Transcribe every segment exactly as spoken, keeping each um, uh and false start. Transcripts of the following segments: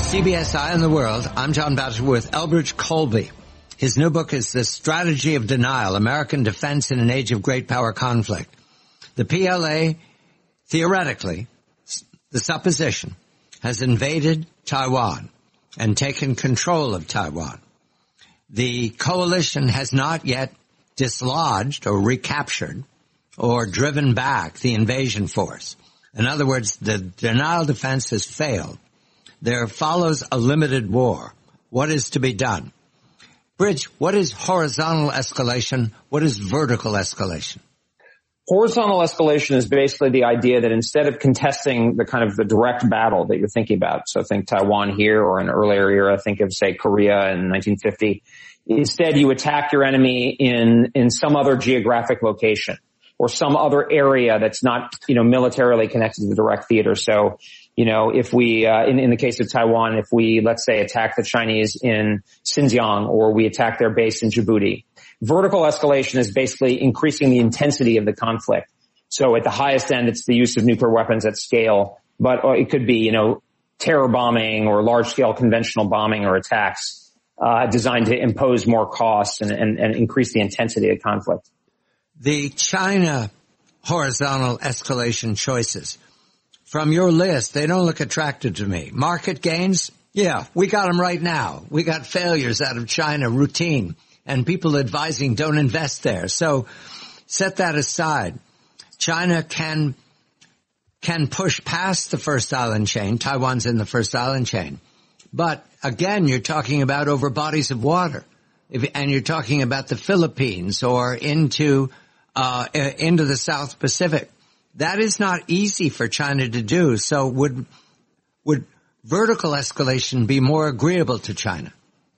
C B S Eye on the World. I'm John Batchelor with Elbridge Colby. His new book is The Strategy of Denial, American Defense in an Age of Great Power Conflict. The P L A, theoretically, the supposition, has invaded Taiwan and taken control of Taiwan. The coalition has not yet dislodged or recaptured or driven back the invasion force. In other words, the denial defense has failed. There follows a limited war. What is to be done? Bridge, what is horizontal escalation? What is vertical escalation? Horizontal escalation is basically the idea that instead of contesting the kind of the direct battle that you're thinking about, so think Taiwan here or an earlier era, think of, say, Korea in nineteen fifty, instead you attack your enemy in, in some other geographic location or some other area that's not, you know, militarily connected to the direct theater. So, you know, if we, uh, in, in the case of Taiwan, if we, let's say, attack the Chinese in Xinjiang or we attack their base in Djibouti, vertical escalation is basically increasing the intensity of the conflict. So at the highest end, it's the use of nuclear weapons at scale, but it could be, you know, terror bombing or large-scale conventional bombing or attacks, uh, designed to impose more costs and, and, and increase the intensity of conflict. The China horizontal escalation choices, from your list, they don't look attractive to me. Market gains? Yeah, we got them right now. We got failures out of China, routine, and people advising don't invest there. So set that aside. China can, can push past the first island chain. Taiwan's in the first island chain. But again, you're talking about over bodies of water. If, and you're talking about the Philippines or into, uh, into the South Pacific. That is not easy for China to do. So would, would vertical escalation be more agreeable to China?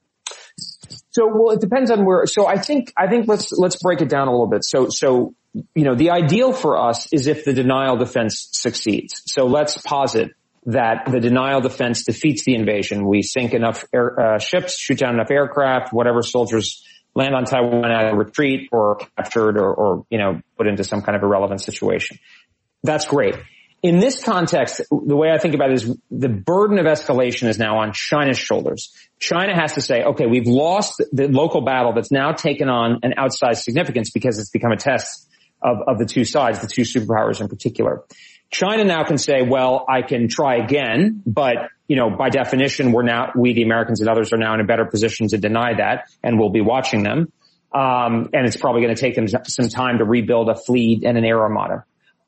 So, well, it depends on where, so I think, I think let's, let's break it down a little bit. So, so, you know, the ideal for us is if the denial defense succeeds. So let's posit that the denial defense defeats the invasion. We sink enough air, uh, ships, shoot down enough aircraft, whatever soldiers land on Taiwan at a retreat or captured or, or, you know, put into some kind of irrelevant situation. That's great. In this context, the way I think about it is the burden of escalation is now on China's shoulders. China has to say, okay, we've lost the local battle that's now taken on an outsized significance because it's become a test of, of the two sides, the two superpowers in particular. China now can say, well, I can try again, but, you know, by definition, we're now, we, the Americans and others, are now in a better position to deny that, and we'll be watching them. Um, and it's probably going to take them some time to rebuild a fleet and an air armada.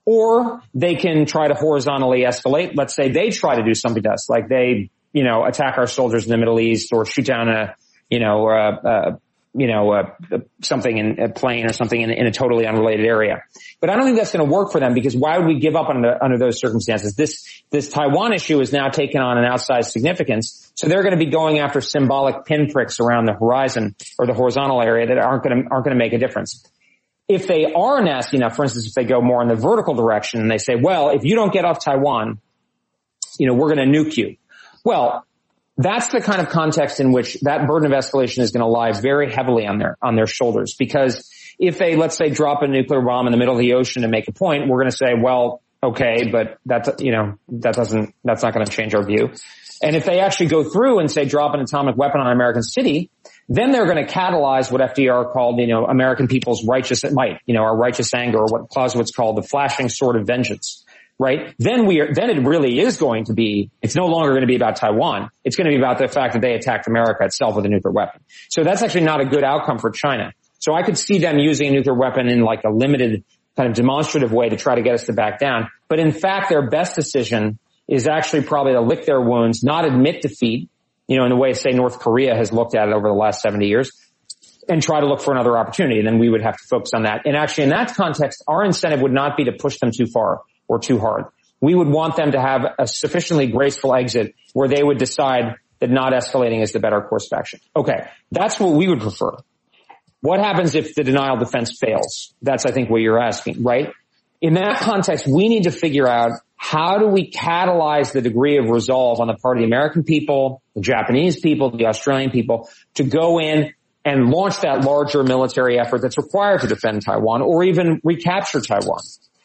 Or they can try to horizontally escalate. Let's say they try to do something to us, like they, you know, attack our soldiers in the Middle East or shoot down a, you know, uh, uh, you know, uh, something in a plane or something in, in a totally unrelated area. But I don't think that's going to work for them, because why would we give up under, under those circumstances? This, this Taiwan issue is now taken on an outsized significance. So they're going to be going after symbolic pinpricks around the horizon or the horizontal area that aren't going to, aren't going to make a difference. If they are nasty enough, for instance, if they go more in the vertical direction and they say, well, if you don't get off Taiwan, you know, we're going to nuke you. Well, that's the kind of context in which that burden of escalation is going to lie very heavily on their, on their shoulders. Because if they, let's say, drop a nuclear bomb in the middle of the ocean to make a point, we're going to say, well, okay, but that's, you know, that doesn't, that's not going to change our view. And if they actually go through and say drop an atomic weapon on an American city, then they're going to catalyze what F D R called, you know, American people's righteous might, you know, our righteous anger, or what Clausewitz called the flashing sword of vengeance, right? Then we are, then it really is going to be, it's no longer going to be about Taiwan. It's going to be about the fact that they attacked America itself with a nuclear weapon. So that's actually not a good outcome for China. So I could see them using a nuclear weapon in like a limited kind of demonstrative way to try to get us to back down. But in fact, their best decision is actually probably to lick their wounds, not admit defeat, you know, in the way, say, North Korea has looked at it over the last seventy years, and try to look for another opportunity. And then we would have to focus on that. And actually, in that context, our incentive would not be to push them too far or too hard. We would want them to have a sufficiently graceful exit where they would decide that not escalating is the better course of action. Okay, that's what we would prefer. What happens if the denial defense fails? That's, I think, what you're asking, right? In that context, we need to figure out, how do we catalyze the degree of resolve on the part of the American people, the Japanese people, the Australian people, to go in and launch that larger military effort that's required to defend Taiwan or even recapture Taiwan?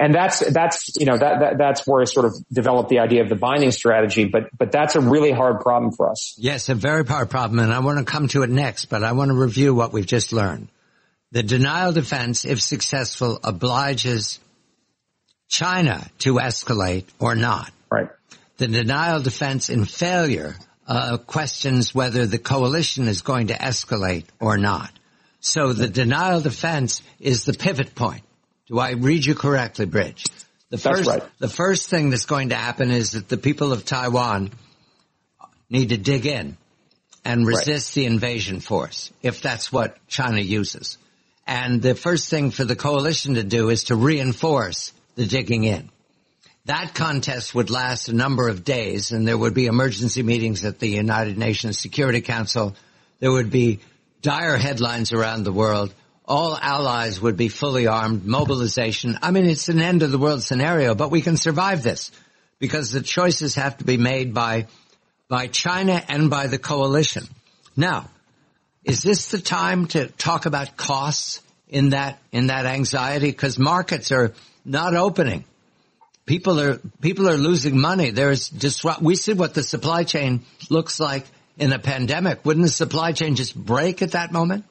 And that's, that's, you know, that, that, that's where I sort of developed the idea of the binding strategy, but, but that's a really hard problem for us. Yes, a very hard problem, and I want to come to it next, but I want to review what we've just learned. The denial defense, if successful, obliges China to escalate or not. Right. The denial defense in failure uh, questions whether the coalition is going to escalate or not. So the denial defense is the pivot point. Do I read you correctly, Bridge? The first, That's right. The first thing that's going to happen is that the people of Taiwan need to dig in and resist right. the invasion force, if that's what China uses. And the first thing for the coalition to do is to reinforce the digging in. That contest would last a number of days, and there would be emergency meetings at the United Nations Security Council. There would be dire headlines around the world. All allies would be fully armed, mobilization. I mean, it's an end of the world scenario, but we can survive this because the choices have to be made by, by China and by the coalition. Now, is this the time to talk about costs in that, in that anxiety? Because markets are not opening. People are, people are losing money. There's disrupt, we see what the supply chain looks like in a pandemic. Wouldn't the supply chain just break at that moment?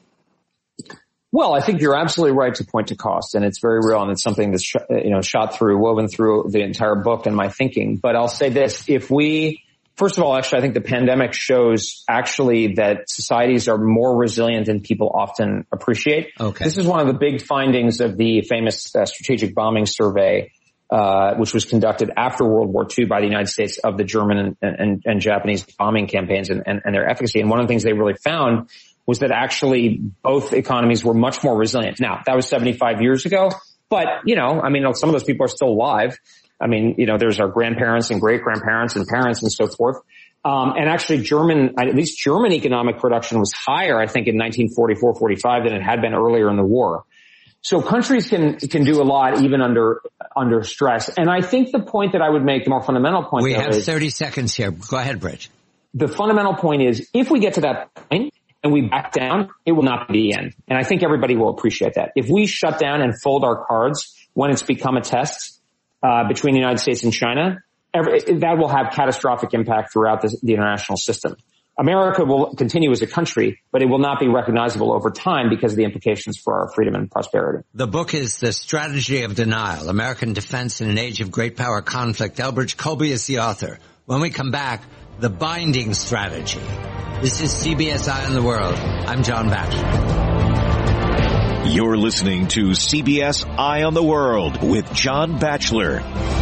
Well, I think you're absolutely right to point to cost, and it's very real, and it's something that's sh- you know shot through, woven through the entire book and my thinking. But I'll say this: if we, first of all, actually, I think the pandemic shows actually that societies are more resilient than people often appreciate. Okay. This is one of the big findings of the famous uh, strategic bombing survey, uh, which was conducted after World War Two by the United States of the German and, and, and Japanese bombing campaigns and, and, and their efficacy. And one of the things they really found was that actually both economies were much more resilient. Now, that was seventy-five years ago, but, you know, I mean, some of those people are still alive. I mean, you know, there's our grandparents and great-grandparents and parents and so forth. Um, and actually German, at least German economic production was higher, I think, in nineteen forty-four forty-five than it had been earlier in the war. So countries can, can do a lot even under, under stress. And I think the point that I would make, the more fundamental point. We have is, thirty seconds here. Go ahead, Bridge. The fundamental point is, if we get to that point, and we back down, it will not be the end. And I think everybody will appreciate that. If we shut down and fold our cards when it's become a test uh between the United States and China, every, that will have catastrophic impact throughout the, the international system. America will continue as a country, but it will not be recognizable over time because of the implications for our freedom and prosperity. The book is The Strategy of Denial, American Defense in an Age of Great Power Conflict. Elbridge Colby is the author. When we come back, the binding strategy. This is C B S Eye on the World. I'm John Batchelor. You're listening to C B S Eye on the World with John Batchelor.